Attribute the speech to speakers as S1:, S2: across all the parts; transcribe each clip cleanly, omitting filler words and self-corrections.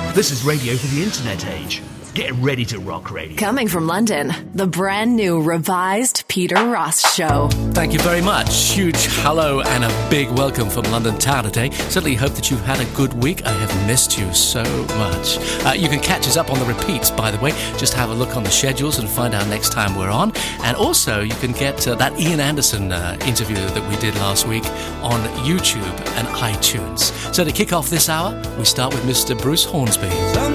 S1: This is radio for the internet age. Get ready to rock radio.
S2: Coming from London, the brand new revised Peter Ross Show.
S3: Thank you very much. Huge hello and a big welcome from London town today. Certainly hope that you've had a good week. I have missed you so much. You can catch us up on the repeats, by the way. Just have a look on the schedules and find out next time we're on. And also, you can get that Ian Anderson interview that we did last week on YouTube and iTunes. So to kick off this hour, we start with Mr. Bruce Hornsby.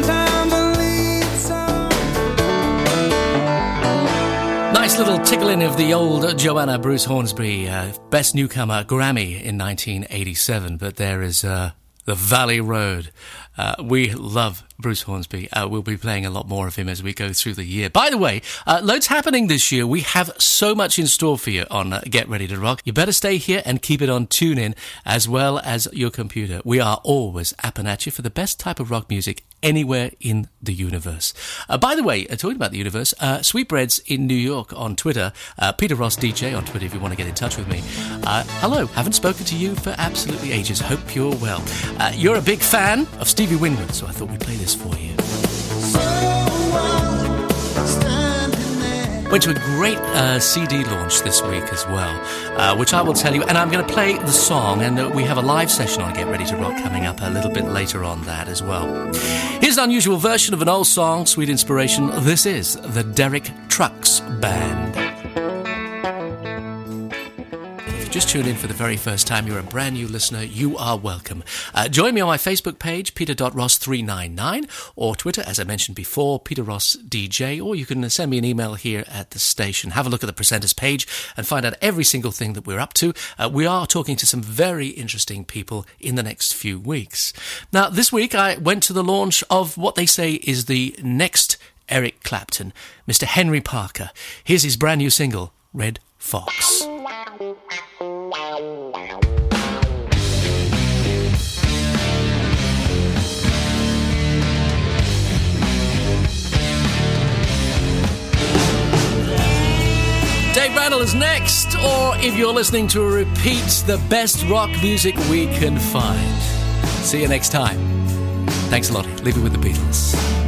S3: Nice little tickling of the old Joanna Bruce Hornsby, Best Newcomer Grammy in 1987. But there is the Valley Road. We love Bruce Hornsby. We'll be playing a lot more of him as we go through the year. By the way, loads happening this year. We have so much in store for you on Get Ready to Rock. You better stay here and keep it on TuneIn as well as your computer. We are always apping at you for the best type of rock music anywhere in the universe. By the way, talking about the universe, Sweetbreads in New York on Twitter, Peter Ross DJ on Twitter if you want to get in touch with me. Hello, haven't spoken to you for absolutely ages. Hope you're well. You're a big fan of Stevie Wonder, so I thought we'd play this for you. Went to a great CD launch this week as well, which I will tell you, and I'm going to play the song, and we have a live session on Get Ready to Rock coming up a little bit later on that as well. Here's an unusual version of an old song, sweet inspiration. This is the Derek Trucks Band. Just tuned in for the very first time, you're a brand new listener, you are welcome. Join me on my Facebook page, peter.ross399, or Twitter, as I mentioned before, Peter Ross DJ, or you can send me an email here at the station. Have a look at the presenters page and find out every single thing that we're up to. We are talking to some very interesting people in the next few weeks. Now, this week I went to the launch of what they say is the next Eric Clapton, Mr. Henry Parker. Here's his brand new single, Red Fox. Dave Randall is next, or if you're listening to a repeat, the best rock music we can find. See you next time. Thanks a lot. Leave it with the Beatles.